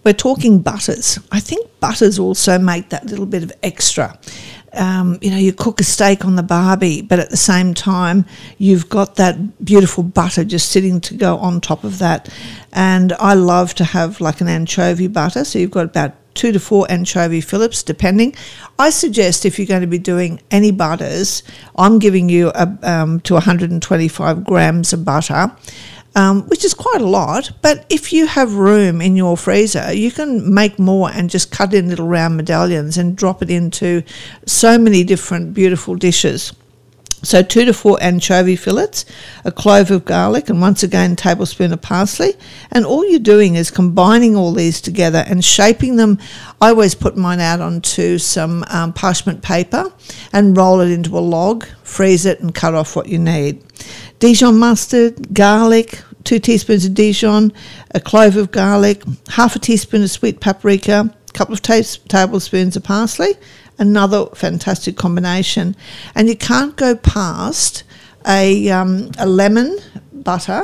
we're talking butters. I think butters also make that little bit of extra. You cook a steak on the barbie, but at the same time, you've got that beautiful butter just sitting to go on top of that. And I love to have like an anchovy butter. So you've got about 2 to 4 anchovy fillets, depending. I suggest if you're going to be doing any butters, I'm giving you to 125 grams of butter, which is quite a lot. But if you have room in your freezer, you can make more and just cut in little round medallions and drop it into so many different beautiful dishes. So 2 to 4 anchovy fillets, a clove of garlic, and once again, a tablespoon of parsley. And all you're doing is combining all these together and shaping them. I always put mine out onto some parchment paper and roll it into a log, freeze it, and cut off what you need. Dijon mustard, garlic, 2 teaspoons of Dijon, a clove of garlic, half a teaspoon of sweet paprika, a couple of tablespoons of parsley. Another fantastic combination. And you can't go past a lemon butter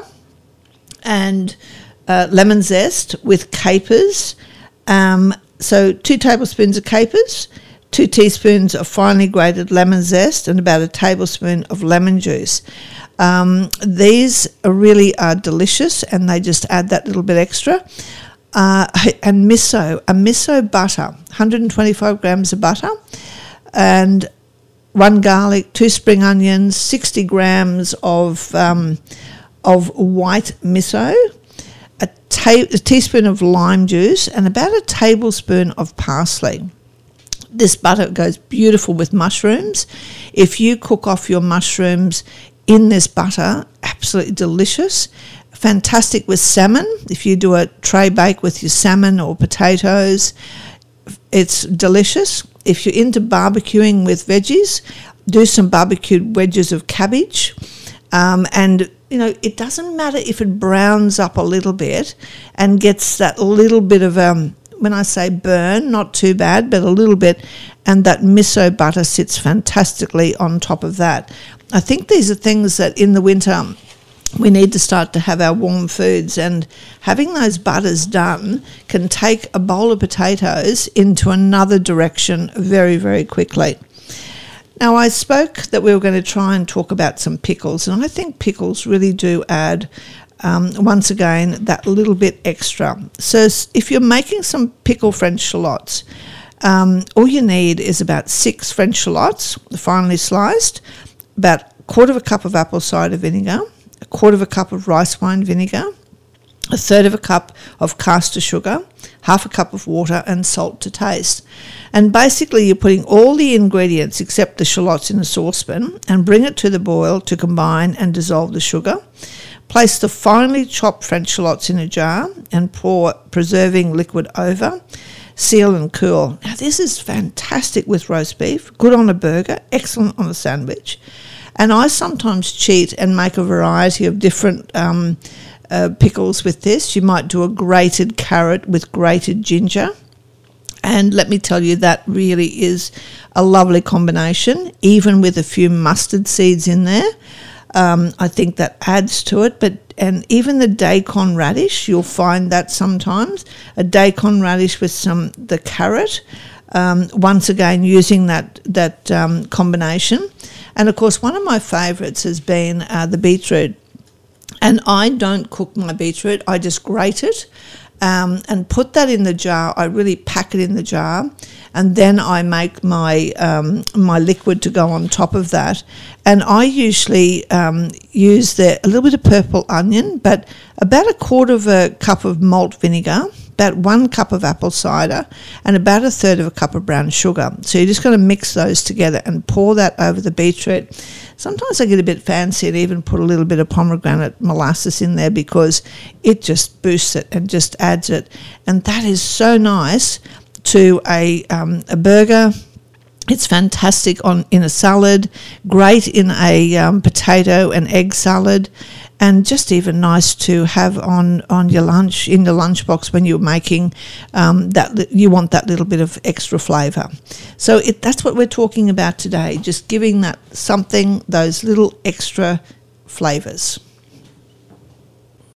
and lemon zest with capers. So 2 tablespoons of capers, 2 teaspoons of finely grated lemon zest, and about a tablespoon of lemon juice. These really are delicious, and they just add that little bit extra. And a miso butter, 125 grams of butter, and 1 garlic, 2 spring onions, 60 grams of white miso, a teaspoon of lime juice, and about a tablespoon of parsley. This butter goes beautiful with mushrooms. If you cook off your mushrooms in this butter, absolutely delicious. Fantastic with salmon. If you do a tray bake with your salmon or potatoes, it's delicious. If you're into barbecuing with veggies, do some barbecued wedges of cabbage. And, it doesn't matter if it browns up a little bit and gets that little bit of, when I say burn, not too bad, but a little bit, and that miso butter sits fantastically on top of that. I think these are things that in the winter we need to start to have our warm foods, and having those butters done can take a bowl of potatoes into another direction very, very quickly. Now, I spoke that we were going to try and talk about some pickles, and I think pickles really do add, once again, that little bit extra. So if you're making some pickle French shallots, all you need is about 6 French shallots, finely sliced, about a quarter of a cup of apple cider vinegar, a quarter of a cup of rice wine vinegar, a third of a cup of caster sugar, half a cup of water, and salt to taste. And basically you're putting all the ingredients except the shallots in a saucepan and bring it to the boil to combine and dissolve the sugar. Place the finely chopped French shallots in a jar and pour preserving liquid over. Seal and cool. Now this is fantastic with roast beef, good on a burger, excellent on a sandwich. And I sometimes cheat and make a variety of different pickles with this. You might do a grated carrot with grated ginger. And let me tell you, that really is a lovely combination, even with a few mustard seeds in there. I think that adds to it. And even the daikon radish, you'll find that sometimes. A daikon radish with the carrot, once again using that combination. And, of course, one of my favourites has been the beetroot. And I don't cook my beetroot. I just grate it and put that in the jar. I really pack it in the jar. And then I make my my liquid to go on top of that. And I usually use a little bit of purple onion, but about a quarter of a cup of malt vinegar, about 1 cup of apple cider, and about a third of a cup of brown sugar. So you're just going to mix those together and pour that over the beetroot. Sometimes I get a bit fancy and even put a little bit of pomegranate molasses in there because it just boosts it and just adds it. And that is so nice to a burger. It's fantastic in a salad, great in a potato and egg salad, and just even nice to have on your lunch, in the lunchbox when you're making that. You want that little bit of extra flavour. So that's what we're talking about today, just giving that something, those little extra flavours.